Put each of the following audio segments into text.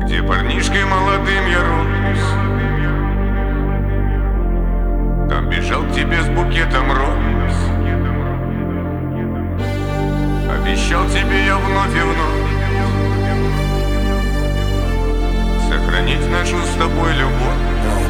Где парнишкой молодым я рос, там бежал к тебе с букетом роз. Обещал тебе я вновь и вновь сохранить нашу с тобой любовь.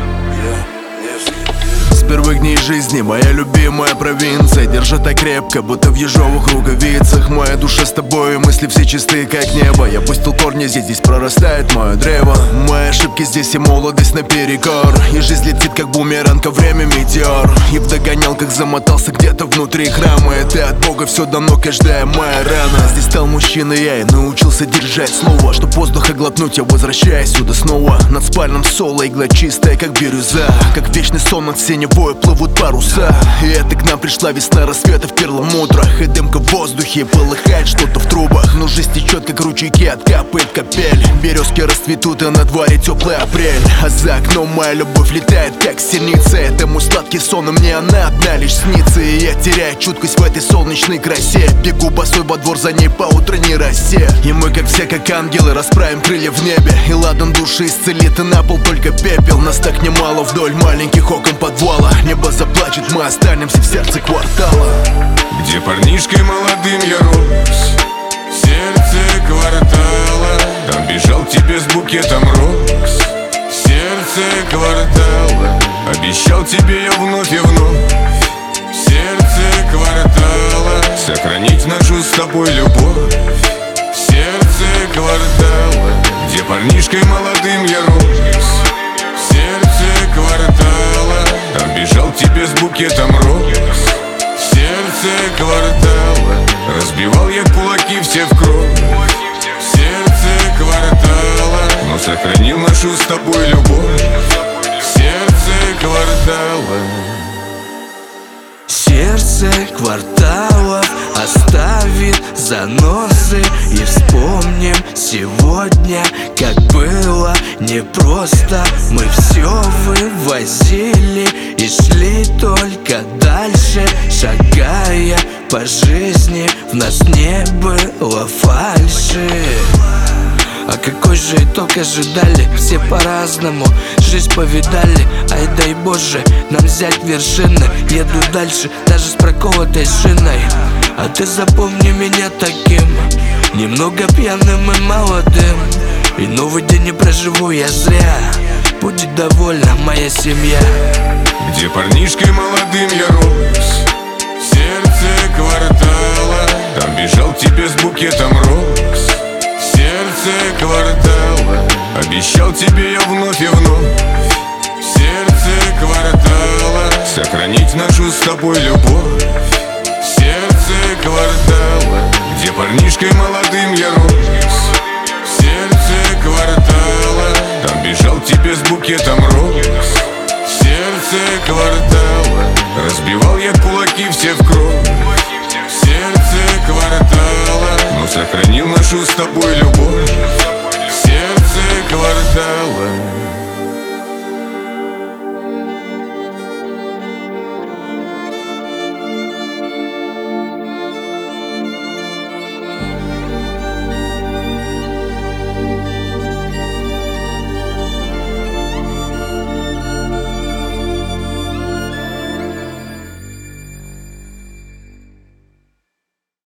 С первых дней жизни моя любимая провинция держит так крепко, будто в ежовых рукавицах. Моя душа с тобой, мысли все чистые, как небо. Я пустил корни здесь прорастает мое древо. Мои ошибки здесь и молодость наперекор. И жизнь летит как бумеранг, а время метеор. И в догонялках замотался где-то внутри храма. Это от Бога все давно, каждая моя рана. Здесь стал мужчиной я и научился держать слово. Чтоб воздуха глотнуть, я возвращаюсь сюда снова. Над спальным соло игла чистая, как бирюза. Как вечный сон над синевой плывут паруса. И это к нам пришла весна рассвета в перламутрах. И дымка в воздухе, полыхает что-то в трубах. Но жизнь течет, как ручейки, откапывает капель. Березки расцветут, и на дворе теплый апрель. А за окном моя любовь летает, как синица. Это мой сладкий сон, и мне она одна лишь снится. И я теряю чуткость в этой солнечной красе. Бегу босой во двор, за ней по утренней росе. И мы, как все, как ангелы, расправим крылья в небе. И ладан души исцелит, и на пол только пепел. Нас так немало вдоль маленьких окон подвала. Небо заплачет, мы останемся в сердце квартала. Где парнишкой молодым я рос, в сердце квартала. Там бежал к тебе с букетом роз, в сердце квартала. Обещал тебе я вновь и вновь, в сердце квартала, сохранить нашу с тобой любовь, в сердце квартала. Где парнишкой молодым я рос, в сердце квартала. Там бежал к тебе с букетом роз, в сердце квартала. Разбивал я кулаки все в кровь, в сердце квартала. Но сохранил нашу с тобой любовь, в сердце квартала. Сердце кварталов оставит заносы. И вспомним сегодня, как было непросто. Мы все вывозили и шли только дальше, шагая по жизни. В нас не было фальши. А какой же итог ожидали? Все по-разному жизнь повидали. Ай дай Боже нам взять вершины. Еду дальше даже с проколотой шиной. А ты запомни меня таким, немного пьяным и молодым. И новый день не проживу я зря. Будет довольна моя семья. Где парнишкой молодым я рос, в сердце квартала. Там бежал к тебе с букетом роз, в сердце квартала. Обещал тебе я вновь и вновь, в сердце квартала, сохранить нашу с тобой любовь, в сердце квартала. Где парнишкой молодым я рос, в сердце квартала. Там бежал к тебе с букетом роз, в сердце квартала. Разбивал я кулаки все в кровь, в сердце квартала. Но сохранил нашу с тобой любовь, в сердце квартала.